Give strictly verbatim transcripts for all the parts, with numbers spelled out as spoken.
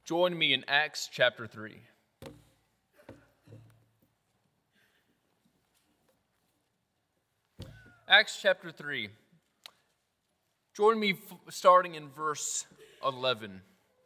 Join me in Acts chapter three. Acts chapter three. Join me f- starting in verse eleven.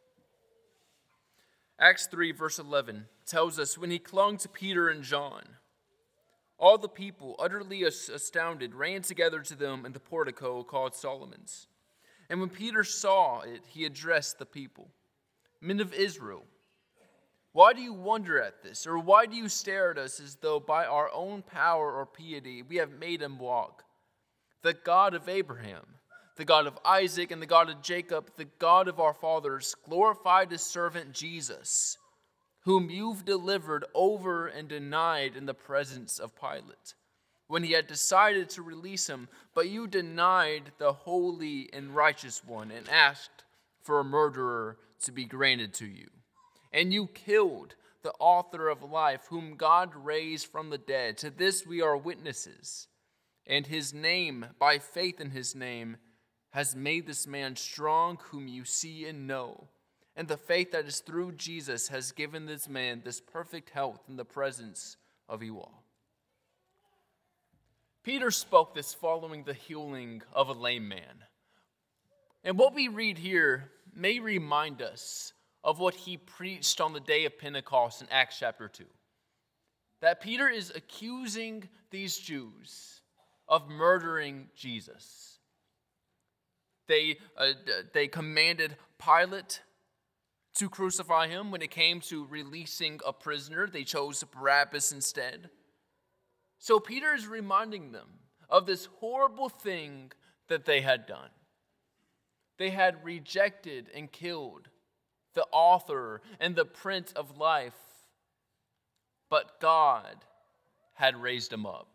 Acts three, verse eleven tells us, when he clung to Peter and John, all the people, utterly astounded, ran together to them in the portico called Solomon's. And when Peter saw it, he addressed the people. Men of Israel, why do you wonder at this? Or why do you stare at us as though by our own power or piety we have made him walk? The God of Abraham, the God of Isaac, and the God of Jacob, the God of our fathers, glorified his servant Jesus, whom you've delivered over and denied in the presence of Pilate, when he had decided to release him. But you denied the holy and righteous one and asked for a murderer to be granted to you. And you killed the author of life, whom God raised from the dead. To this we are witnesses. And his name, by faith in his name, has made this man strong, whom you see and know. And the faith that is through Jesus has given this man this perfect health in the presence of you all. Peter spoke this following the healing of a lame man. And what we read here may remind us of what he preached on the day of Pentecost in Acts chapter two. That Peter is accusing these Jews of murdering Jesus. They, uh, they commanded Pilate to crucify him. When it came to releasing a prisoner, they chose Barabbas instead. So Peter is reminding them of this horrible thing that they had done. They had rejected and killed the author and the Prince of life, but God had raised him up.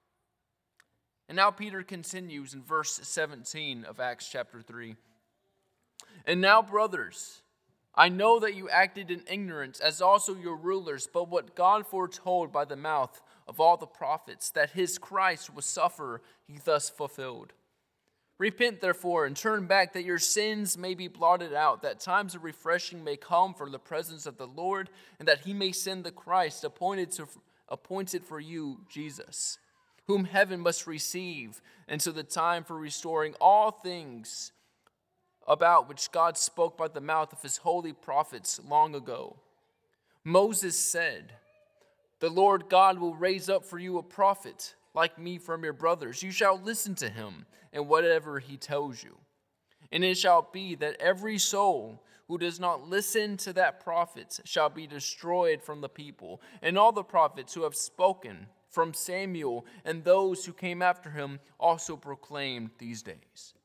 And now Peter continues in verse seventeen of Acts chapter three. And now, brothers, I know that you acted in ignorance, as also your rulers, but what God foretold by the mouth of all the prophets, that his Christ would suffer, he thus fulfilled. Repent, therefore, and turn back, that your sins may be blotted out, that times of refreshing may come from the presence of the Lord, and that he may send the Christ appointed to, appointed for you, Jesus, whom heaven must receive until the time for restoring all things, about which God spoke by the mouth of his holy prophets long ago. Moses said, the Lord God will raise up for you a prophet like me from your brothers. You shall listen to him in whatever he tells you. And it shall be that every soul who does not listen to that prophet shall be destroyed from the people. And all the prophets who have spoken from Samuel and those who came after him also proclaimed these days.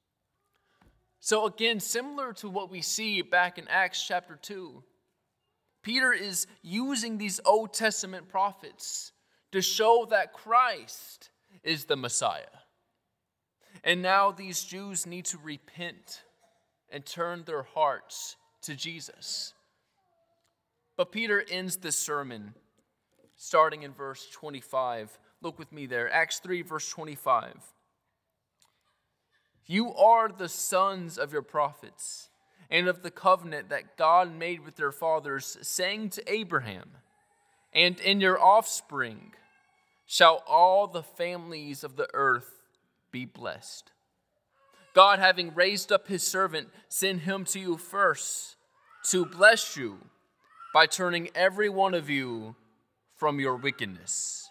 So again, similar to what we see back in Acts chapter two, Peter is using these Old Testament prophets to show that Christ is the Messiah. And now these Jews need to repent and turn their hearts to Jesus. But Peter ends this sermon starting in verse twenty-five. Look with me there, Acts three, verse twenty-five. You are the sons of your prophets, and of the covenant that God made with their fathers, saying to Abraham, and in your offspring shall all the families of the earth be blessed. God, having raised up his servant, sent him to you first to bless you by turning every one of you from your wickedness.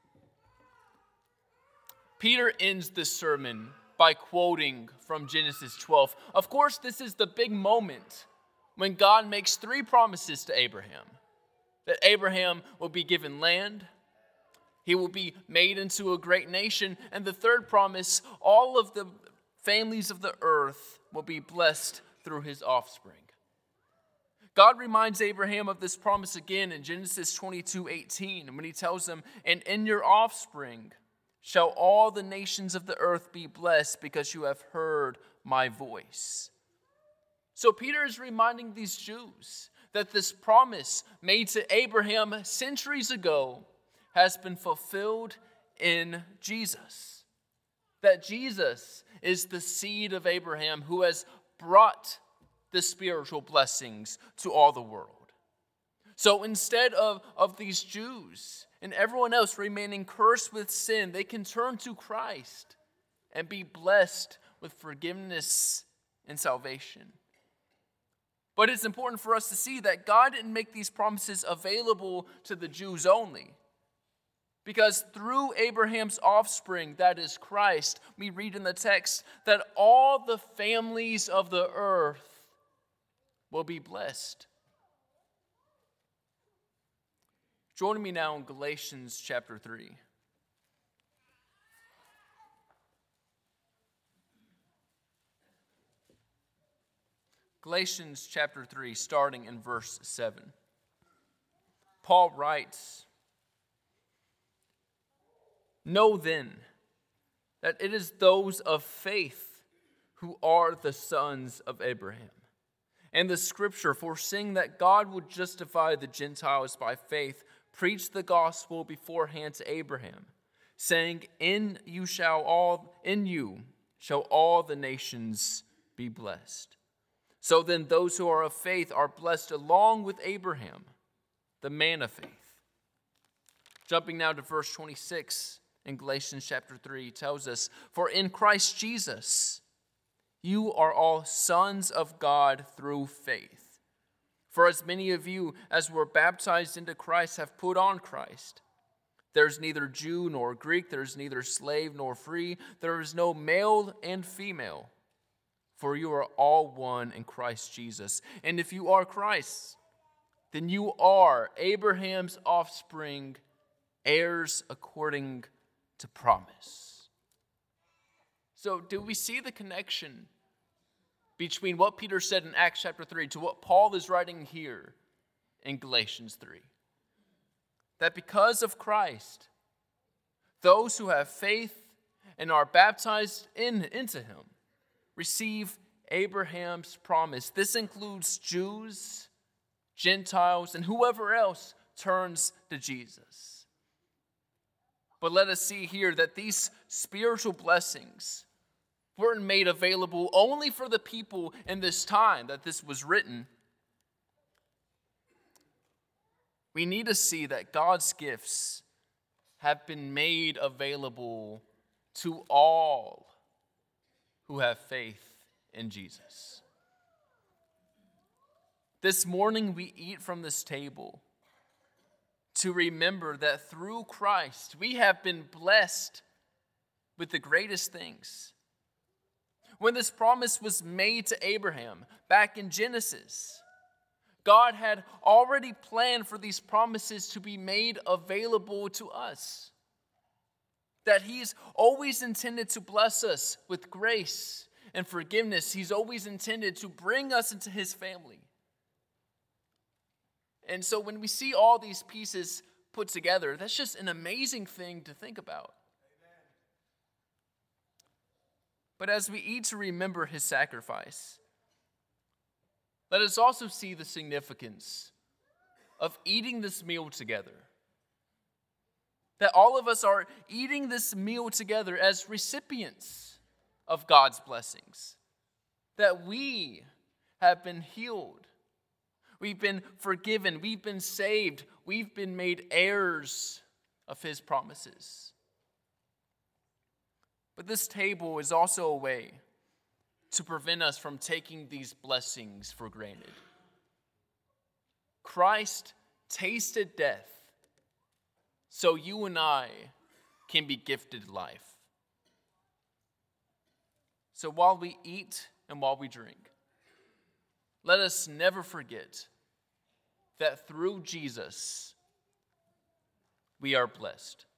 Peter ends this sermon by quoting from Genesis twelve. Of course, this is the big moment when God makes three promises to Abraham. That Abraham will be given land, he will be made into a great nation, and the third promise, all of the families of the earth will be blessed through his offspring. God reminds Abraham of this promise again in Genesis twenty-two eighteen, when he tells him, and in your offspring shall all the nations of the earth be blessed, because you have heard my voice. So Peter is reminding these Jews that this promise made to Abraham centuries ago has been fulfilled in Jesus. That Jesus is the seed of Abraham who has brought the spiritual blessings to all the world. So instead of, of these Jews and everyone else remaining cursed with sin, they can turn to Christ and be blessed with forgiveness and salvation. But it's important for us to see that God didn't make these promises available to the Jews only. Because through Abraham's offspring, that is Christ, we read in the text that all the families of the earth will be blessed. Join me now in Galatians chapter three. Galatians chapter three, starting in verse seven. Paul writes, "Know then that it is those of faith who are the sons of Abraham. And the scripture, foreseeing that God would justify the Gentiles by faith, preached the gospel beforehand to Abraham, saying, In you shall all in you shall all the nations be blessed. So then those who are of faith are blessed along with Abraham, the man of faith." Jumping now to verse twenty-six in Galatians chapter three tells us, "For in Christ Jesus you are all sons of God through faith. For as many of you as were baptized into Christ have put on Christ. There's neither Jew nor Greek, there's neither slave nor free, there is no male and female, for you are all one in Christ Jesus. And if you are Christ's, then you are Abraham's offspring, heirs according to promise." So do we see the connection between what Peter said in Acts chapter three to what Paul is writing here in Galatians three? That because of Christ, those who have faith and are baptized in, into him receive Abraham's promise. This includes Jews, Gentiles, and whoever else turns to Jesus. But let us see here that these spiritual blessings weren't made available only for the people in this time that this was written. We need to see that God's gifts have been made available to all who have faith in Jesus. This morning we eat from this table to remember that through Christ we have been blessed with the greatest things. When this promise was made to Abraham back in Genesis, God had already planned for these promises to be made available to us. That he's always intended to bless us with grace and forgiveness. He's always intended to bring us into his family. And so when we see all these pieces put together, that's just an amazing thing to think about. But as we eat to remember his sacrifice, let us also see the significance of eating this meal together. That all of us are eating this meal together as recipients of God's blessings. That we have been healed. We've been forgiven. We've been saved. We've been made heirs of his promises. But this table is also a way to prevent us from taking these blessings for granted. Christ tasted death so you and I can be gifted life. So while we eat and while we drink, let us never forget that through Jesus, we are blessed.